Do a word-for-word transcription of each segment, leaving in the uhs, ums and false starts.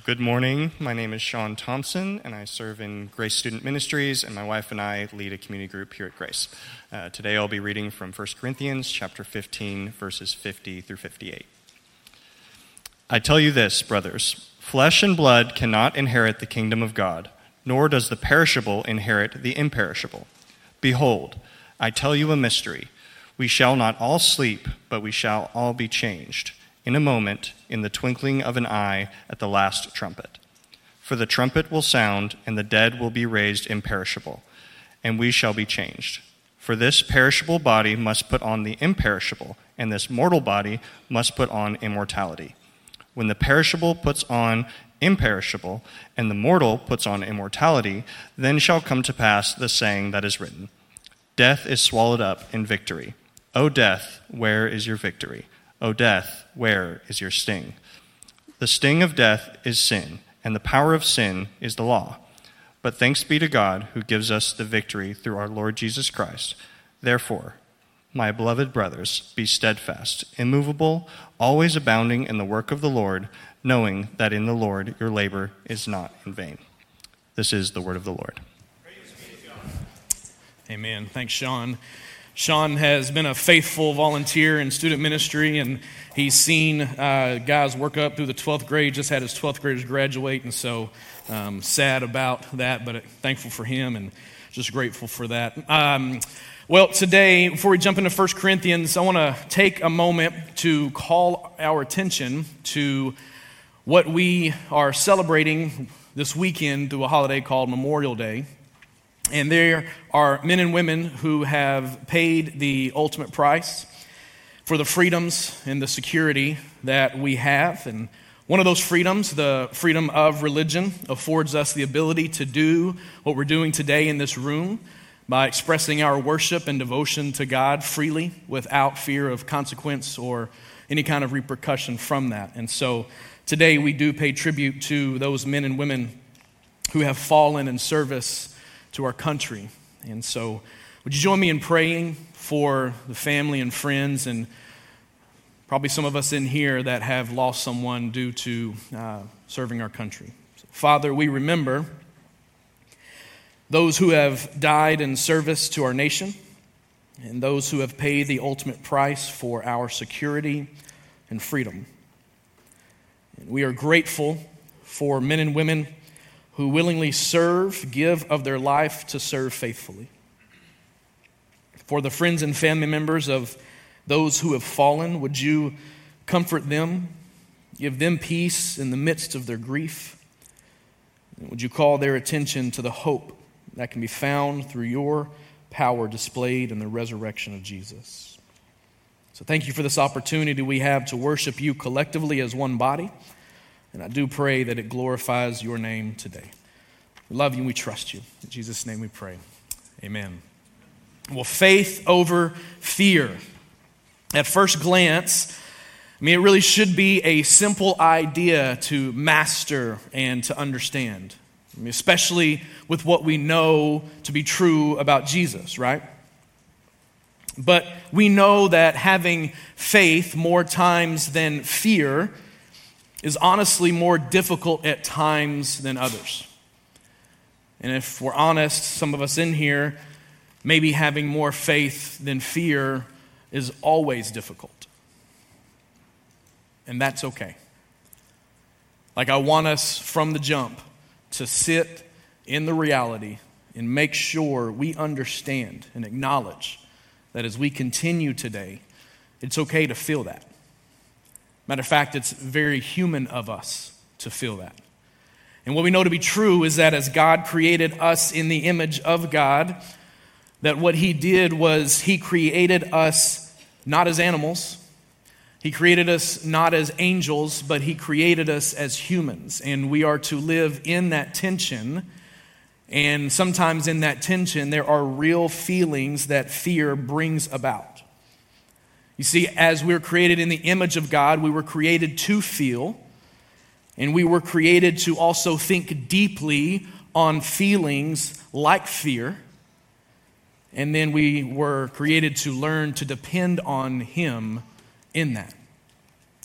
Good morning. My name is Sean Thompson, and I serve in Grace Student Ministries, and my wife and I lead a community group here at Grace. Uh, today I'll be reading from First Corinthians chapter fifteen, verses fifty through fifty-eight. I tell you this, brothers, flesh and blood cannot inherit the kingdom of God, nor does the perishable inherit the imperishable. Behold, I tell you a mystery. We shall not all sleep, but we shall all be changed. In a moment, in the twinkling of an eye, at the last trumpet. For the trumpet will sound, and the dead will be raised imperishable, and we shall be changed. For this perishable body must put on the imperishable, and this mortal body must put on immortality. When the perishable puts on imperishable, and the mortal puts on immortality, then shall come to pass the saying that is written, Death is swallowed up in victory. O death, where is your victory? O death, where is your sting? The sting of death is sin, and the power of sin is the law. But thanks be to God who gives us the victory through our Lord Jesus Christ. Therefore, my beloved brothers, be steadfast, immovable, always abounding in the work of the Lord, knowing that in the Lord your labor is not in vain. This is the word of the Lord. Amen. Thanks, Sean. Sean has been a faithful volunteer in student ministry, and he's seen uh, guys work up through the twelfth grade, just had his twelfth graders graduate, and so um, sad about that, but thankful for him and just grateful for that. Um, well, today, before we jump into First Corinthians, I want to take a moment to call our attention to what we are celebrating this weekend through a holiday called Memorial Day. And there are men and women who have paid the ultimate price for the freedoms and the security that we have. And one of those freedoms, the freedom of religion, affords us the ability to do what we're doing today in this room by expressing our worship and devotion to God freely without fear of consequence or any kind of repercussion from that. And so today we do pay tribute to those men and women who have fallen in service to our country. And so would you join me in praying for the family and friends and probably some of us in here that have lost someone due to uh, serving our country. So, Father, we remember those who have died in service to our nation and those who have paid the ultimate price for our security and freedom. And we are grateful for men and women who willingly serve, give of their life to serve faithfully. For the friends and family members of those who have fallen, would you comfort them, give them peace in the midst of their grief? And would you call their attention to the hope that can be found through your power displayed in the resurrection of Jesus? So thank you for this opportunity we have to worship you collectively as one body. And I do pray that it glorifies your name today. We love you and we trust you. In Jesus' name we pray. Amen. Well, faith over fear. At first glance, I mean, it really should be a simple idea to master and to understand. I mean, especially with what we know to be true about Jesus, right? But we know that having faith more times than fear is honestly more difficult at times than others. And if we're honest, some of us in here, maybe having more faith than fear is always difficult. And that's okay. Like, I want us from the jump to sit in the reality and make sure we understand and acknowledge that as we continue today, it's okay to feel that. Matter of fact, it's very human of us to feel that. And what we know to be true is that as God created us in the image of God, that what he did was he created us not as animals. He created us not as angels, but he created us as humans. And we are to live in that tension. And sometimes in that tension, there are real feelings that fear brings about. You see, as we were created in the image of God, we were created to feel, and we were created to also think deeply on feelings like fear, and then we were created to learn to depend on him in that.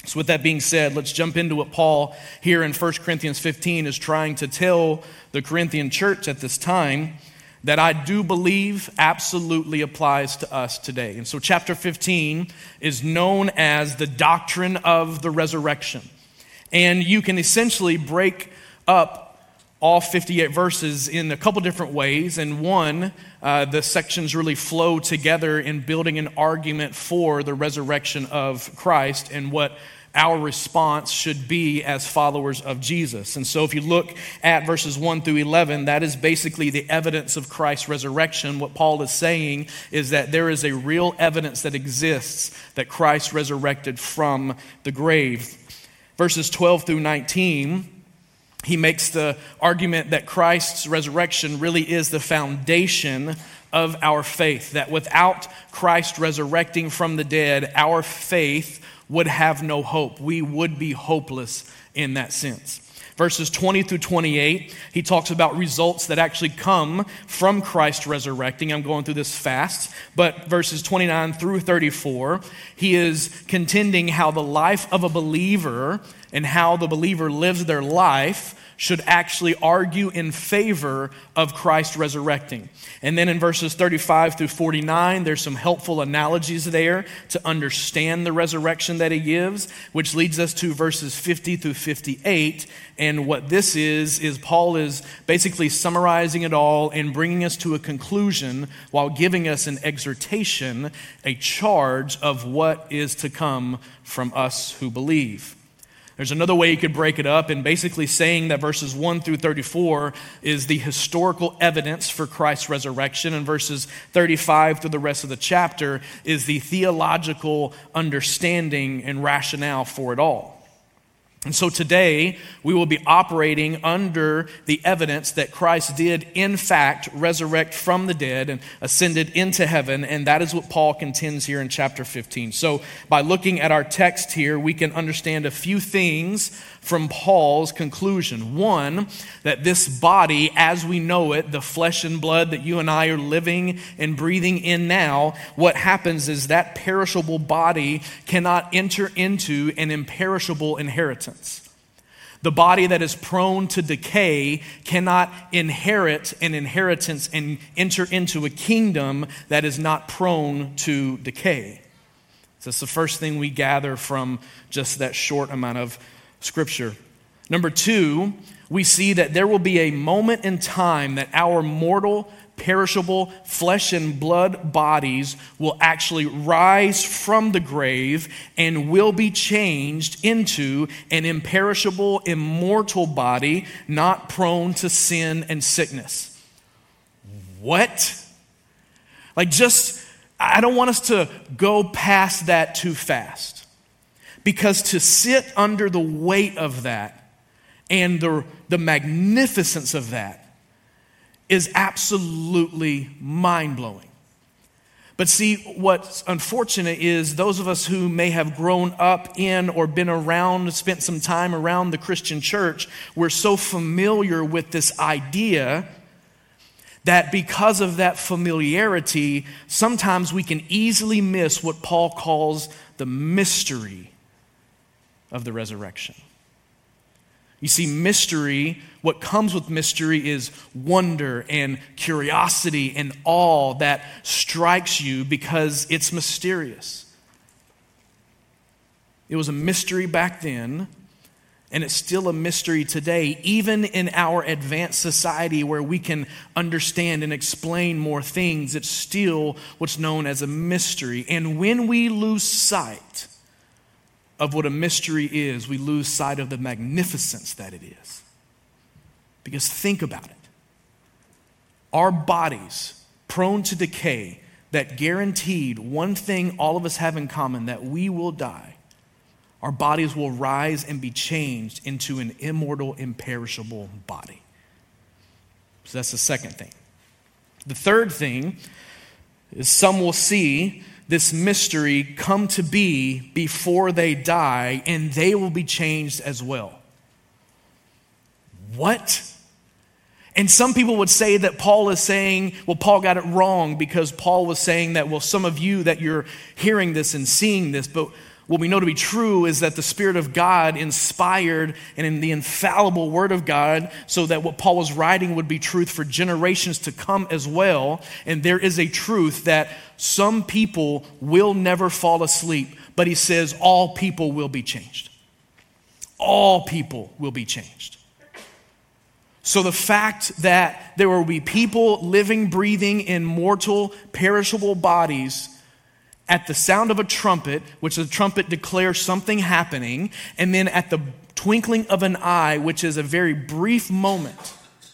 So with that being said, let's jump into what Paul here in First Corinthians fifteen is trying to tell the Corinthian church at this time that I do believe absolutely applies to us today. And so chapter fifteen is known as the doctrine of the resurrection. And you can essentially break up all fifty-eight verses in a couple different ways. And one, uh, the sections really flow together in building an argument for the resurrection of Christ and what our response should be as followers of Jesus. And so if you look at verses one through eleven, that is basically the evidence of Christ's resurrection. What Paul is saying is that there is a real evidence that exists that Christ resurrected from the grave. Verses twelve through nineteen, he makes the argument that Christ's resurrection really is the foundation of our faith, that without Christ resurrecting from the dead, our faith would have no hope. We would be hopeless in that sense. Verses twenty through twenty-eight, he talks about results that actually come from Christ resurrecting. I'm going through this fast, but verses twenty-nine through thirty-four, he is contending how the life of a believer and how the believer lives their life should actually argue in favor of Christ resurrecting. And then in verses thirty-five through forty-nine, there's some helpful analogies there to understand the resurrection that he gives, which leads us to verses fifty through fifty-eight. And what this is, is Paul is basically summarizing it all and bringing us to a conclusion while giving us an exhortation, a charge of what is to come from us who believe. There's another way you could break it up in basically saying that verses one through thirty-four is the historical evidence for Christ's resurrection, and verses thirty-five through the rest of the chapter is the theological understanding and rationale for it all. And so today, we will be operating under the evidence that Christ did, in fact, resurrect from the dead and ascended into heaven, and that is what Paul contends here in chapter fifteen. So by looking at our text here, we can understand a few things from Paul's conclusion. One, that this body, as we know it, the flesh and blood that you and I are living and breathing in now, what happens is that perishable body cannot enter into an imperishable inheritance. The body that is prone to decay cannot inherit an inheritance and enter into a kingdom that is not prone to decay. So that's the first thing we gather from just that short amount of Scripture. Number two, we see that there will be a moment in time that our mortal, perishable flesh and blood bodies will actually rise from the grave and will be changed into an imperishable, immortal body, not prone to sin and sickness. What? Like just, I don't want us to go past that too fast. Because to sit under the weight of that and the, the magnificence of that is absolutely mind-blowing. But see, what's unfortunate is those of us who may have grown up in or been around, spent some time around the Christian church, we're so familiar with this idea that because of that familiarity, sometimes we can easily miss what Paul calls the mystery of the resurrection. You see, mystery, what comes with mystery is wonder and curiosity and awe that strikes you because it's mysterious. It was a mystery back then, and it's still a mystery today, even in our advanced society where we can understand and explain more things. It's still what's known as a mystery. And when we lose sight of what a mystery is, we lose sight of the magnificence that it is. Because think about it. Our bodies, prone to decay, that guaranteed one thing all of us have in common, that we will die. Our bodies will rise and be changed into an immortal, imperishable body. So that's the second thing. The third thing is some will see this mystery come to be before they die, and they will be changed as well. What? And some people would say that Paul is saying, well, Paul got it wrong because Paul was saying that, well, some of you that you're hearing this and seeing this, but What we know to be true is that the Spirit of God inspired and in the infallible Word of God so that what Paul was writing would be truth for generations to come as well. And there is a truth that some people will never fall asleep, but he says all people will be changed. All people will be changed. So the fact that there will be people living, breathing in mortal, perishable bodies at the sound of a trumpet, which the trumpet declares something happening, and then at the twinkling of an eye, which is a very brief moment,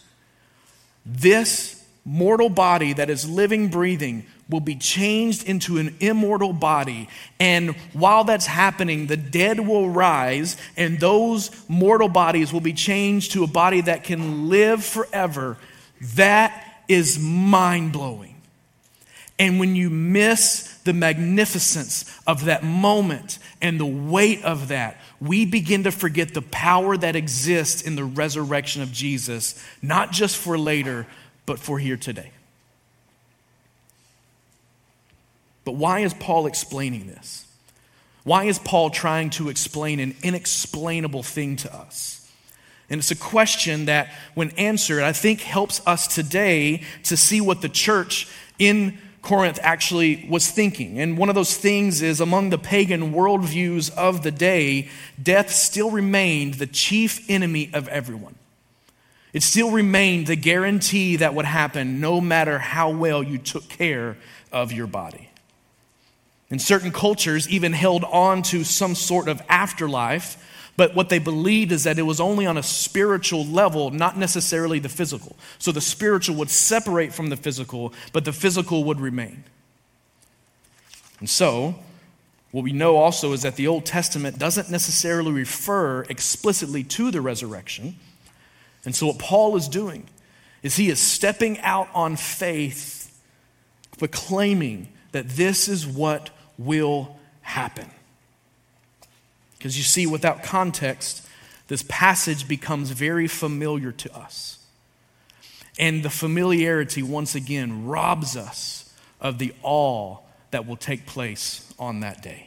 this mortal body that is living, breathing, will be changed into an immortal body. And while that's happening, the dead will rise, and those mortal bodies will be changed to a body that can live forever. That is mind-blowing. And when you miss the magnificence of that moment and the weight of that, we begin to forget the power that exists in the resurrection of Jesus, not just for later, but for here today. But why is Paul explaining this? Why is Paul trying to explain an inexplainable thing to us? And it's a question that, when answered, I think helps us today to see what the church in Corinth actually was thinking. And one of those things is, among the pagan worldviews of the day, death still remained the chief enemy of everyone. It still remained the guarantee that would happen no matter how well you took care of your body. And certain cultures even held on to some sort of afterlife, but what they believed is that it was only on a spiritual level, not necessarily the physical. So the spiritual would separate from the physical, but the physical would remain. And so, what we know also is that the Old Testament doesn't necessarily refer explicitly to the resurrection. And so what Paul is doing is he is stepping out on faith, proclaiming that this is what will happen. Because you see, without context, this passage becomes very familiar to us. And the familiarity, once again, robs us of the awe that will take place on that day.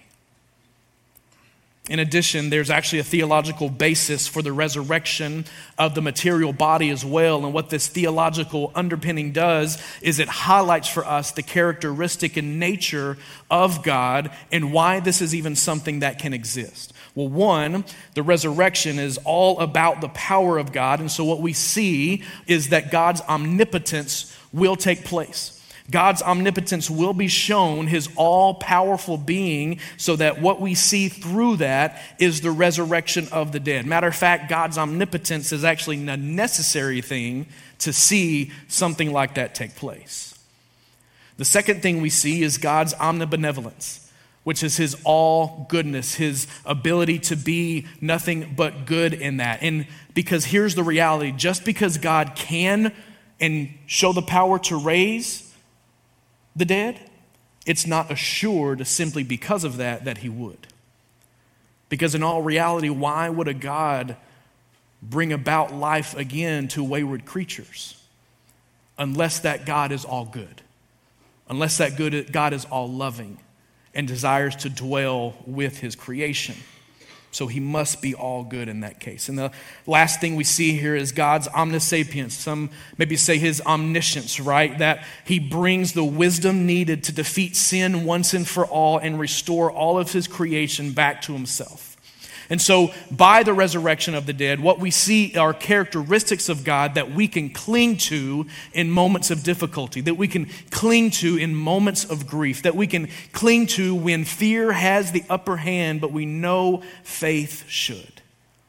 In addition, there's actually a theological basis for the resurrection of the material body as well. And what this theological underpinning does is it highlights for us the characteristic and nature of God and why this is even something that can exist. Well, one, the resurrection is all about the power of God. And so what we see is that God's omnipotence will take place. God's omnipotence will be shown, his all-powerful being, so that what we see through that is the resurrection of the dead. Matter of fact, God's omnipotence is actually a necessary thing to see something like that take place. The second thing we see is God's omnibenevolence, which is his all goodness, his ability to be nothing but good in that. And because here's the reality, just because God can and show the power to raise the dead, it's not assured simply because of that that he would. Because in all reality, why would a God bring about life again to wayward creatures unless that God is all good, unless that good God is all loving and desires to dwell with his creation? So he must be all good in that case. And the last thing we see here is God's omnisapience. Some maybe say his omniscience, right? That he brings the wisdom needed to defeat sin once and for all and restore all of his creation back to himself. And so by the resurrection of the dead, what we see are characteristics of God that we can cling to in moments of difficulty, that we can cling to in moments of grief, that we can cling to when fear has the upper hand, but we know faith should.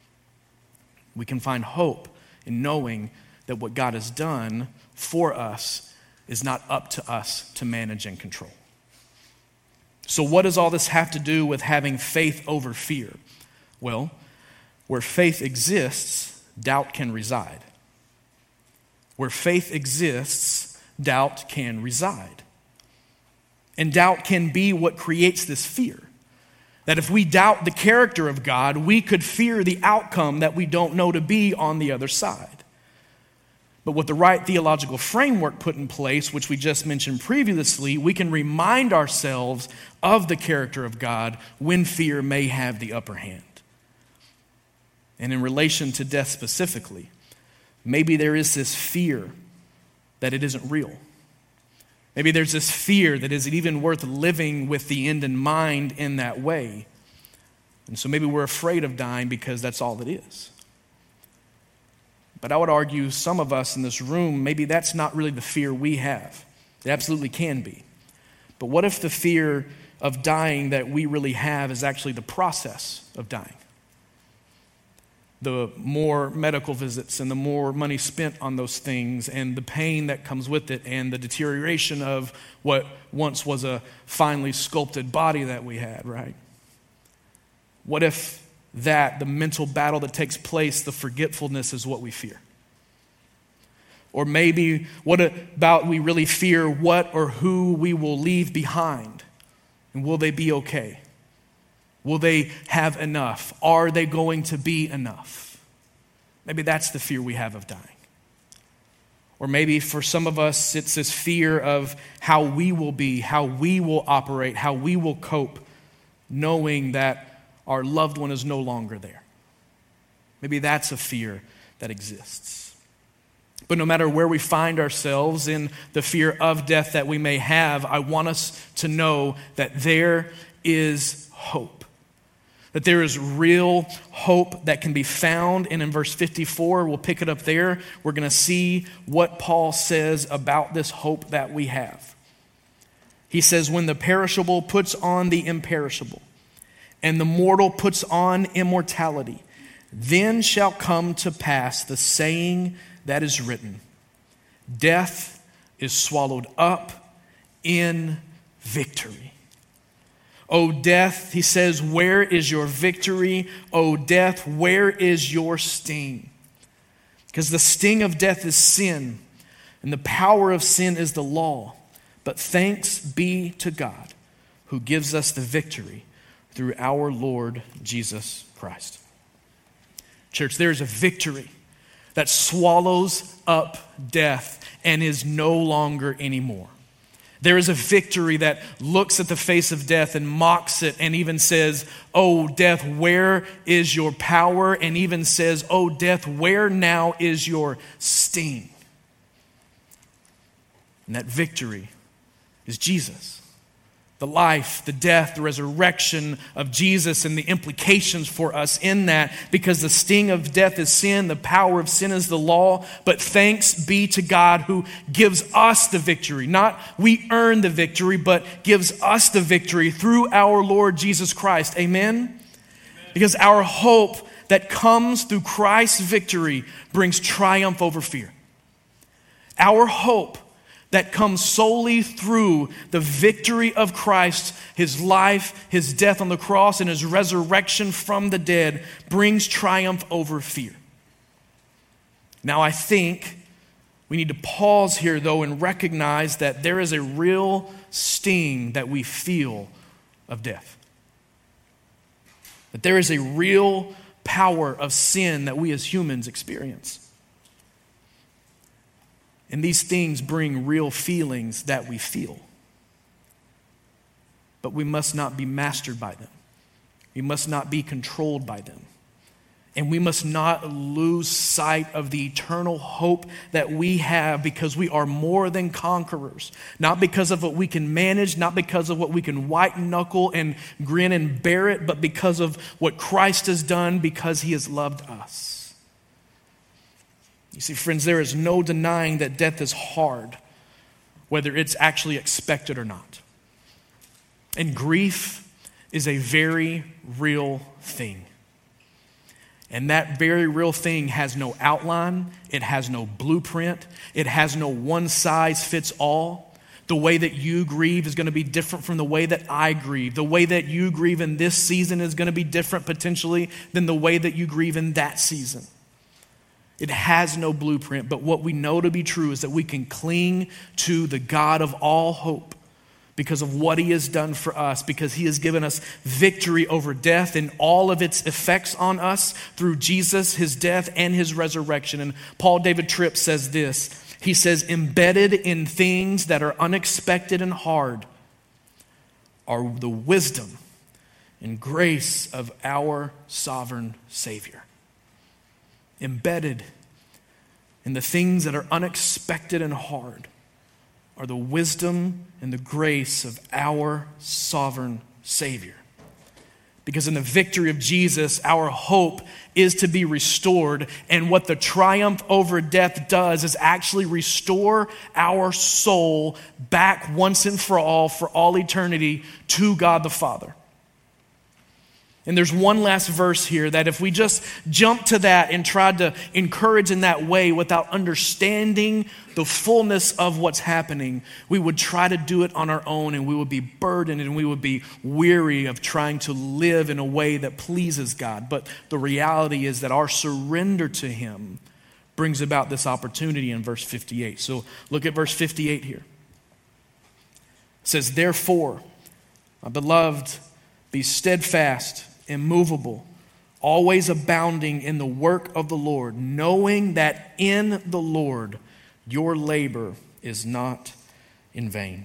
We can find hope in knowing that what God has done for us is not up to us to manage and control. So what does all this have to do with having faith over fear? Well, where faith exists, doubt can reside. Where faith exists, doubt can reside. And doubt can be what creates this fear. That if we doubt the character of God, we could fear the outcome that we don't know to be on the other side. But with the right theological framework put in place, which we just mentioned previously, we can remind ourselves of the character of God when fear may have the upper hand. And in relation to death specifically, maybe there is this fear that it isn't real. Maybe there's this fear that is it even worth living with the end in mind in that way. And so maybe we're afraid of dying because that's all it is. But I would argue some of us in this room, maybe that's not really the fear we have. It absolutely can be. But what if the fear of dying that we really have is actually the process of dying? The more medical visits and the more money spent on those things and the pain that comes with it and the deterioration of what once was a finely sculpted body that we had, right? What if that, the mental battle that takes place, the forgetfulness is what we fear? Or maybe what about we really fear what or who we will leave behind? And will they be okay? Will they have enough? Are they going to be enough? Maybe that's the fear we have of dying. Or maybe for some of us, it's this fear of how we will be, how we will operate, how we will cope, knowing that our loved one is no longer there. Maybe that's a fear that exists. But no matter where we find ourselves in the fear of death that we may have, I want us to know that there is hope. That there is real hope that can be found. And in verse fifty-four, we'll pick it up there. We're going to see what Paul says about this hope that we have. He says, when the perishable puts on the imperishable, and the mortal puts on immortality, then shall come to pass the saying that is written, death is swallowed up in victory. O death, he says, where is your victory? O death, where is your sting? Because the sting of death is sin, and the power of sin is the law. But thanks be to God who gives us the victory through our Lord Jesus Christ. Church, there is a victory that swallows up death and is no longer anymore. There is a victory that looks at the face of death and mocks it and even says, "Oh, death, where is your power?" And even says, "Oh, death, where now is your sting?" And that victory is Jesus. The life, the death, the resurrection of Jesus and the implications for us in that, because the sting of death is sin, the power of sin is the law, but thanks be to God who gives us the victory. Not we earn the victory, but gives us the victory through our Lord Jesus Christ. Amen? Amen. Because our hope that comes through Christ's victory brings triumph over fear. Our hope that comes solely through the victory of Christ, his life, his death on the cross, and his resurrection from the dead brings triumph over fear. Now, I think we need to pause here, though, and recognize that there is a real sting that we feel of death. That there is a real power of sin that we as humans experience. And these things bring real feelings that we feel. But we must not be mastered by them. We must not be controlled by them. And we must not lose sight of the eternal hope that we have, because we are more than conquerors. Not because of what we can manage, not because of what we can white knuckle and grin and bear it, but because of what Christ has done, because he has loved us. You see, friends, there is no denying that death is hard, whether it's actually expected or not. And grief is a very real thing. And that very real thing has no outline, it has no blueprint, it has no one size fits all. The way that you grieve is going to be different from the way that I grieve. The way that you grieve in this season is going to be different potentially than the way that you grieve in that season. It has no blueprint, but what we know to be true is that we can cling to the God of all hope, because of what he has done for us, because he has given us victory over death and all of its effects on us through Jesus, his death, and his resurrection. And Paul David Tripp says this. He says, embedded in things that are unexpected and hard are the wisdom and grace of our sovereign Savior. Embedded in the things that are unexpected and hard are the wisdom and the grace of our sovereign Savior. Because in the victory of Jesus, our hope is to be restored. And what the triumph over death does is actually restore our soul back once and for all, for all eternity, to God the Father. And there's one last verse here that if we just jump to that and tried to encourage in that way without understanding the fullness of what's happening, we would try to do it on our own, and we would be burdened and we would be weary of trying to live in a way that pleases God. But the reality is that our surrender to him brings about this opportunity in verse fifty-eight. So look at verse fifty-eight here. It says, therefore, my beloved, be steadfast, immovable, always abounding in the work of the Lord, knowing that in the Lord your labor is not in vain.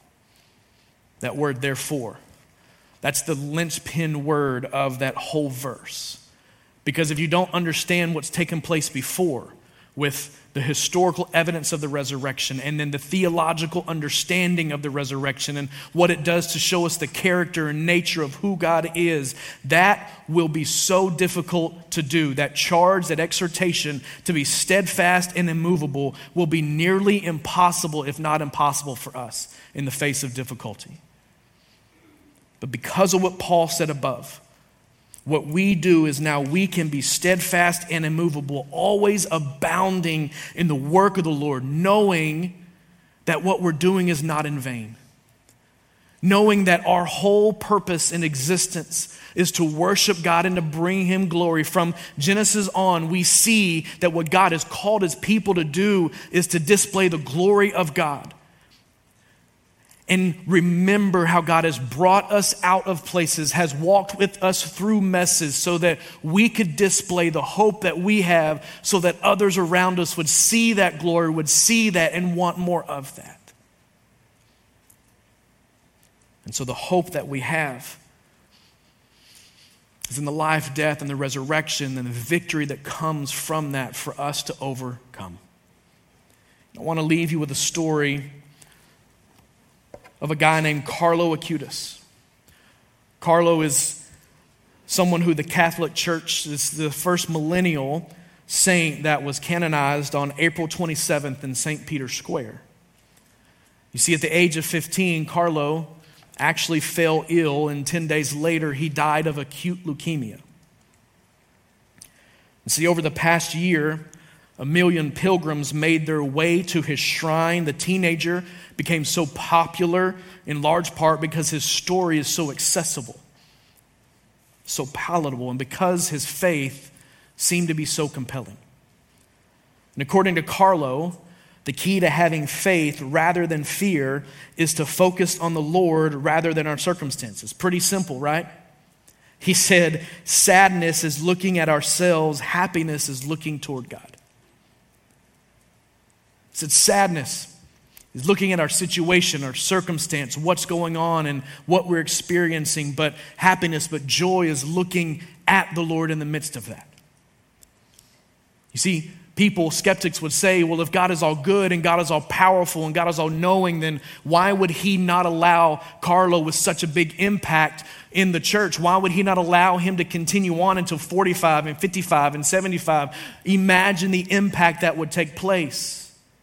That word, therefore, that's the linchpin word of that whole verse. Because if you don't understand what's taken place before with the historical evidence of the resurrection and then the theological understanding of the resurrection and what it does to show us the character and nature of who God is, that will be so difficult to do. That charge, that exhortation to be steadfast and immovable will be nearly impossible, if not impossible, for us in the face of difficulty. But because of what Paul said above, what we do is now we can be steadfast and immovable, always abounding in the work of the Lord, knowing that what we're doing is not in vain. Knowing that our whole purpose in existence is to worship God and to bring him glory. From Genesis on, we see that what God has called his people to do is to display the glory of God. And remember how God has brought us out of places, has walked with us through messes so that we could display the hope that we have, so that others around us would see that glory, would see that and want more of that. And so the hope that we have is in the life, death, and the resurrection and the victory that comes from that for us to overcome. I want to leave you with a story of a guy named Carlo Acutis. Carlo is someone who the Catholic Church is the first millennial saint that was canonized on April twenty-seventh in Saint Peter's Square. You see, at the age of fifteen, Carlo actually fell ill, and ten days later, he died of acute leukemia. And see, over the past year, a million pilgrims made their way to his shrine. The teenager became so popular in large part because his story is so accessible, so palatable, and because his faith seemed to be so compelling. And according to Carlo, the key to having faith rather than fear is to focus on the Lord rather than our circumstances. Pretty simple, right? He said, sadness is looking at ourselves, happiness is looking toward God. He said, sadness is looking at our situation, our circumstance, what's going on and what we're experiencing, but happiness, but joy is looking at the Lord in the midst of that. You see, people, skeptics would say, well, if God is all good and God is all powerful and God is all knowing, then why would he not allow Carlo with such a big impact in the church? Why would he not allow him to continue on until forty-five and fifty-five and seventy-five? Imagine the impact that would take place.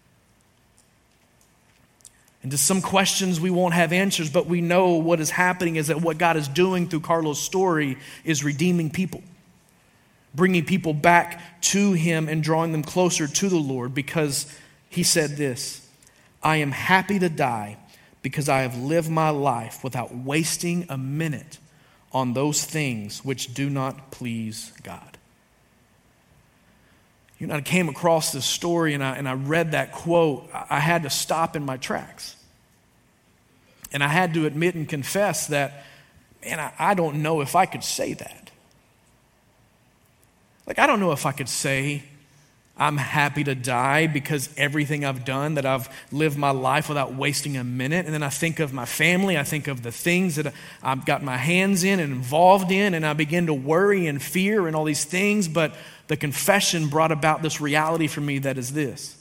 And to some questions we won't have answers, but we know what is happening is that what God is doing through Carlo's story is redeeming people, bringing people back to him and drawing them closer to the Lord, because he said this, I am happy to die because I have lived my life without wasting a minute on those things which do not please God. You know, I came across this story and I, and I read that quote. I had to stop in my tracks. And I had to admit and confess that, man, I, I don't know if I could say that. Like, I don't know if I could say, I'm happy to die because everything I've done, that I've lived my life without wasting a minute. And then I think of my family, I think of the things that I've got my hands in and involved in, and I begin to worry and fear and all these things. But the confession brought about this reality for me that is this: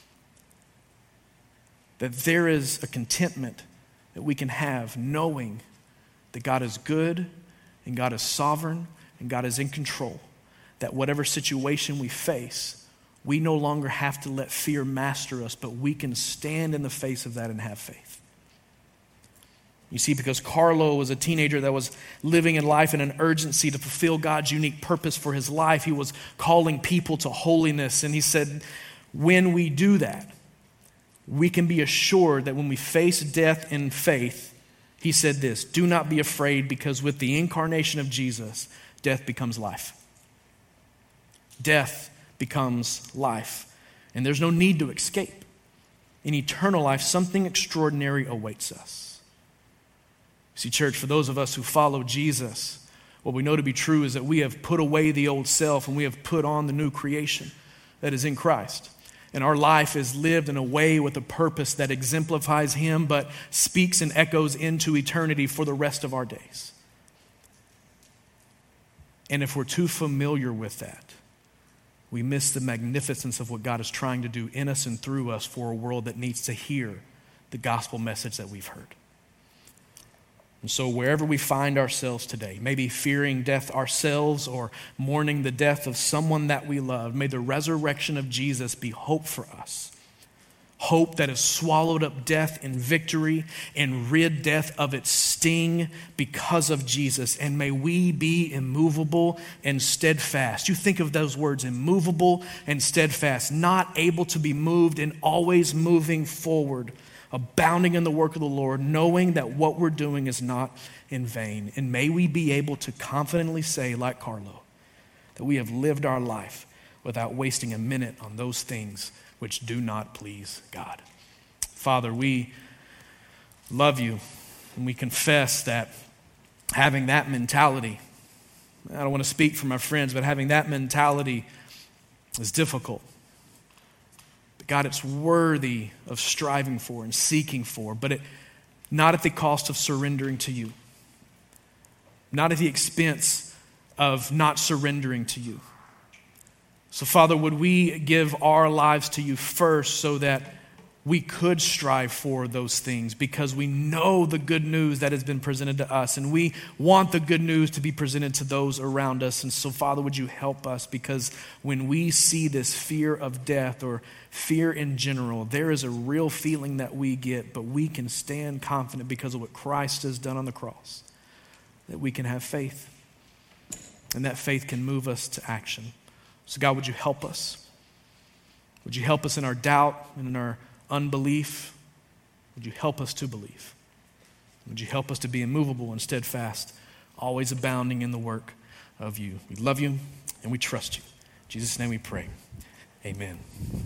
that there is a contentment that we can have knowing that God is good and God is sovereign and God is in control. That whatever situation we face, we no longer have to let fear master us, but we can stand in the face of that and have faith. You see, because Carlo was a teenager that was living in life in an urgency to fulfill God's unique purpose for his life. He was calling people to holiness. And he said, when we do that, we can be assured that when we face death in faith, he said this: do not be afraid, because with the incarnation of Jesus, death becomes life. Death becomes life. And there's no need to escape. In eternal life, something extraordinary awaits us. See, church, for those of us who follow Jesus, what we know to be true is that we have put away the old self and we have put on the new creation that is in Christ. And our life is lived in a way with a purpose that exemplifies Him, but speaks and echoes into eternity for the rest of our days. And if we're too familiar with that, we miss the magnificence of what God is trying to do in us and through us for a world that needs to hear the gospel message that we've heard. And so wherever we find ourselves today, maybe fearing death ourselves or mourning the death of someone that we love, may the resurrection of Jesus be hope for us. Hope that has swallowed up death in victory and rid death of its sting because of Jesus. And may we be immovable and steadfast. You think of those words, immovable and steadfast, not able to be moved and always moving forward, abounding in the work of the Lord, knowing that what we're doing is not in vain. And may we be able to confidently say, like Carlo, that we have lived our life without wasting a minute on those things which do not please God. Father, we love you, and we confess that having that mentality, I don't want to speak for my friends, but having that mentality is difficult. But God, it's worthy of striving for and seeking for, but it not at the cost of surrendering to you, not at the expense of not surrendering to you. So, Father, would we give our lives to you first so that we could strive for those things, because we know the good news that has been presented to us, and we want the good news to be presented to those around us. And so, Father, would you help us, because when we see this fear of death or fear in general, there is a real feeling that we get, but we can stand confident because of what Christ has done on the cross, that we can have faith, and that faith can move us to action. So God, would you help us? Would you help us in our doubt and in our unbelief? Would you help us to believe? Would you help us to be immovable and steadfast, always abounding in the work of you? We love you and we trust you. In Jesus' name we pray. Amen.